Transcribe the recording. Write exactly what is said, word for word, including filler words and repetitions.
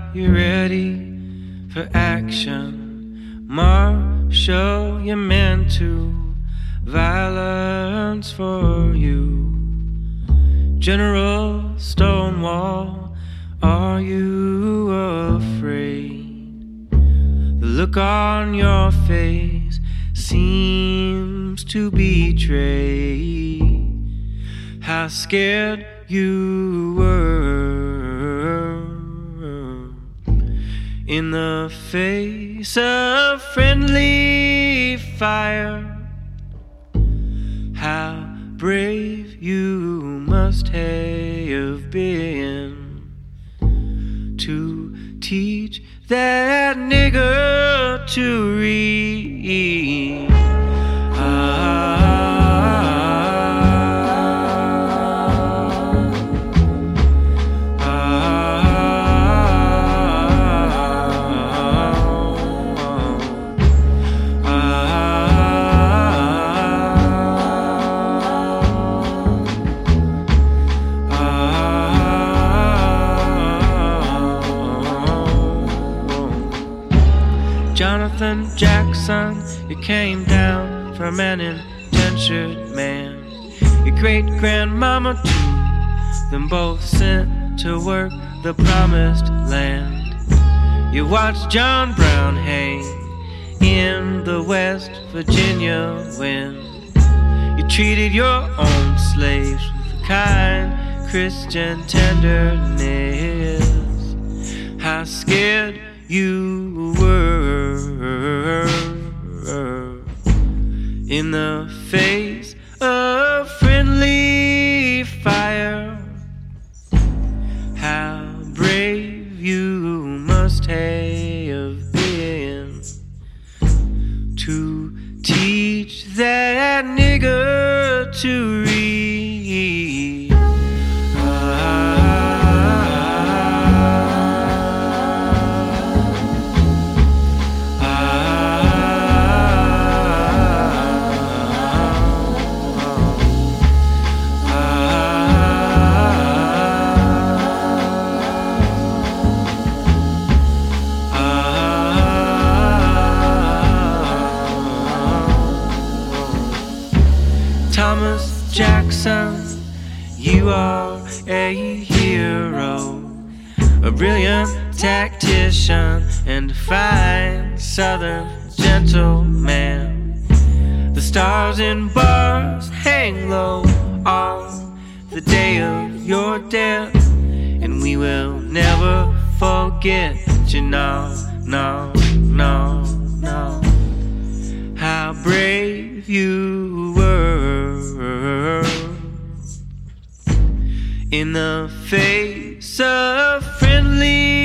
you ready for action? Marshal your men to violence for you. General Stonewall, are you afraid? The look on your face seems to betray how scared you were. In the face of friendly fire, how brave you must have been to teach that nigger to read. Ah, Jonathan Jackson, you came down from an indentured man. Your great-grandmama too, them both sent to work the promised land. You watched John Brown hang in the West Virginia wind. You treated your own slaves with a kind Christian tenderness. How scared you were in the face of friendly fire. How brave you must have been to teach that nigger to read. Ah, Thomas Jackson, you are a hero, a brilliant tactician and a fine southern gentleman. The stars in bars hang low on the day of your death, and we will never forget you, no, no, no, no. How brave you were in the face of friendly